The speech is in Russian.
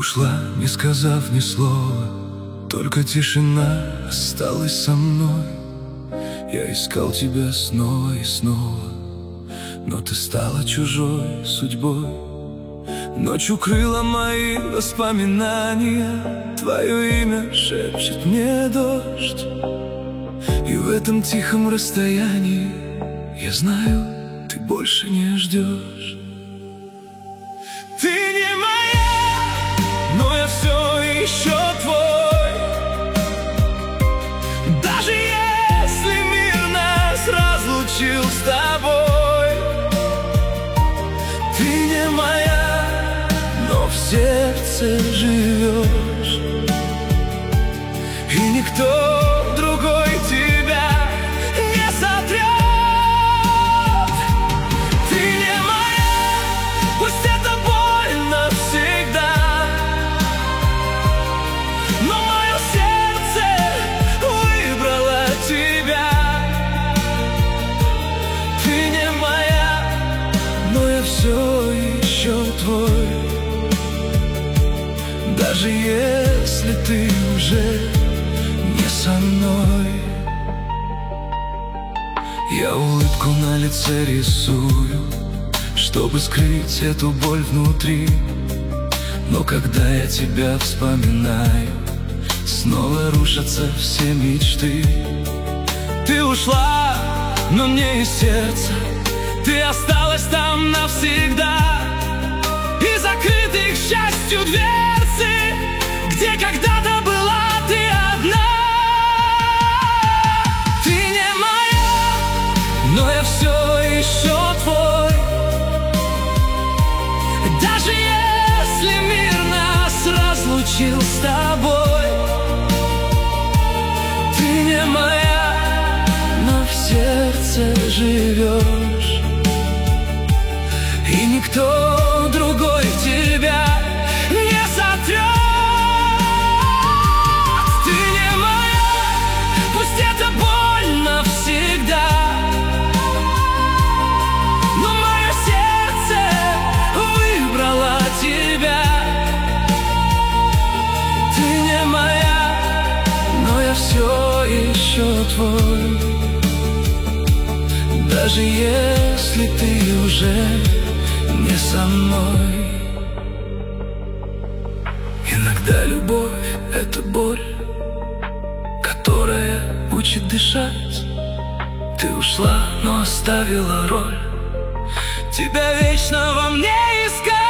ушла, не сказав ни слова, только тишина осталась со мной. Я искал тебя снова и снова, но ты стала чужой судьбой. Ночь укрыла мои воспоминания, твое имя шепчет мне дождь. И в этом тихом расстоянии я знаю, ты больше не ждешь. Ты не моя, но я все еще твой. Даже если мир нас разлучил с тобой. Ты не моя, но в сердце живешь. И никто другой тебя не сотрет. Ты не моя, пусть это больно всегда, но мое сердце выбрало тебя. Ты не моя, но я все еще твой. Даже если ты уже не со мной. Я улыбку на лице рисую, чтобы скрыть эту боль внутри. Но когда я тебя вспоминаю, снова рушатся все мечты. Ты ушла, но мне из сердца ты осталась там навсегда. И закрыты, к счастью, дверцы, где когда-то была ты одна. Ты не моя, но я все еще твой. Даже если мир нас разлучил с тобой. Ты не моя, но в сердце живешь. И никто другой тебя не сотрет. Ты не моя, пусть это больно всегда, но мое сердце выбрало тебя. Ты не моя, но я все еще твой. Даже если ты уже не со мной. Иногда любовь — это боль, которая учит дышать. Ты ушла, но оставила роль. Тебя вечно во мне искать.